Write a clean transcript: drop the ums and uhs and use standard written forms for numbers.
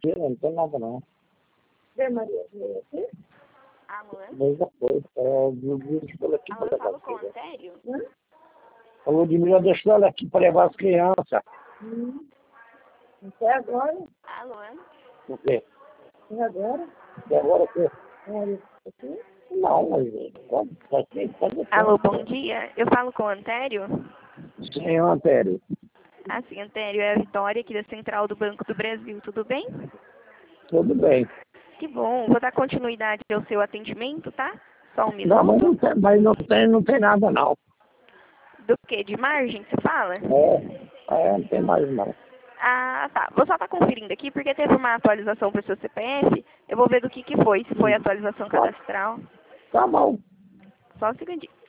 mentira, não tem nada não. Vê, Maria, veio aqui? Alô? Desde depois, eu deixou aqui Alô, para eu levar falo as com o crianças. Antério? A Ludmila deixou ela aqui para levar as crianças. Até agora? Alô? O quê? Até agora? E agora o quê? Maria, aqui? Não, mas pode Alô, bom dia. Eu falo com o Antério? Sim, Antério. Ah, sim, Antério, é a Vitória aqui da Central do Banco do Brasil, tudo bem? Tudo bem. Que bom, vou dar continuidade ao seu atendimento, tá? Só um Não, mas minuto. não tem nada não. Do quê? De margem, você fala? Não tem mais não. Ah, tá. Vou só estar conferindo aqui, porque teve uma atualização para o seu CPF. Eu vou ver do que foi, se foi atualização cadastral. Tá bom. Só um segundinho.